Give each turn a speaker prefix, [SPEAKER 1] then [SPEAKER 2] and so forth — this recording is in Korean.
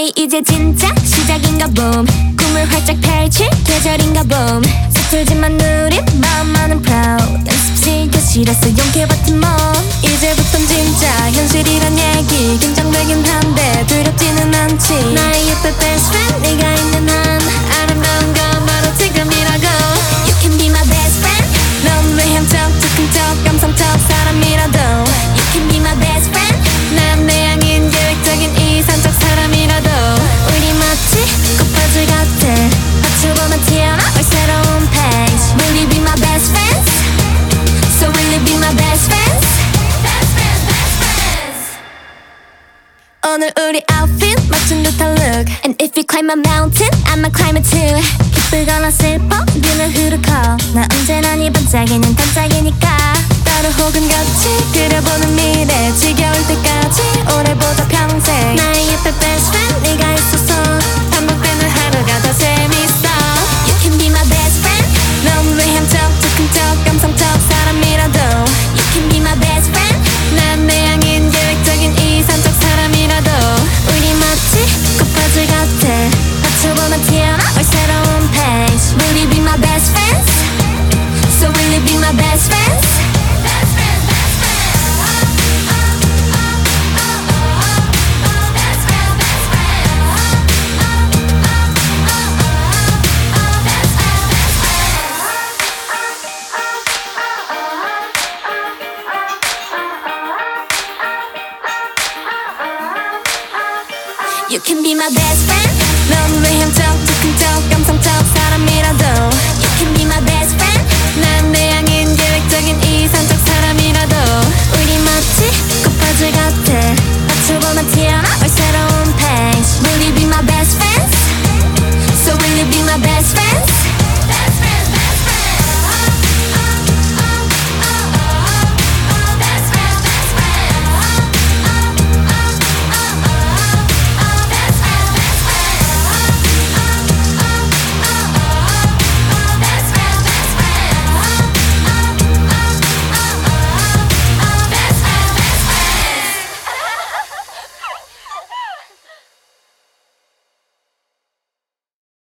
[SPEAKER 1] 봄이 이제 진짜 시작인가 봄. 꿈을 활짝 펼칠 계절인가 봄. 서툴지만 우린 마음만은 proud. 연습실 교실에서 용케 버틴 몸. 이제부턴 진짜 현실이란 얘기. 긴장되긴 한데 두렵지는 않지. 나의 예쁜 best friend 네가 있는 한 아름다운 건 바로 지금이라고. You can be my best friend. 넌 외향적, 즉흥적, 감성적 사람이라도 You can be my best friend. 난 내향인 계획적인 이상적 사람이라도 우리 마치 꽃받을 같아. 맞춰보면 튀어나올 새로운 페이지. Will you be my best friends? So will you be my best friends? Best friends, best friends. 오늘 우리 outfit 맞춘 듯한 look. And if you climb a mountain, I'ma climb it too. 기쁘거나 슬퍼, 눈을 흐르고 나 언제나 네 반짝이는 반짝이니까. 따로 혹은 같이 그려보는 미래. 지겨울 때까지 오늘보다 평생 나의 예쁜 best friend 네가 있어서 반복되는 하루가 더 재밌어. You can be my best friend. 넌 외향적, 즉흥적, 감성적 사람이라도 You can be my best friend. 난 내향인 계획적인 이상적 사람이라도 우리 마치 꽃받을 같아. 맞춰보면 튀어나올 새로운 페이지. Will you be my best friends? So will you be my best friends? Best friends, best friends. Best friends, best friends. Best friends. You can be my best friend. 넌 외향적, 즉흥적, 감성적 사람이라도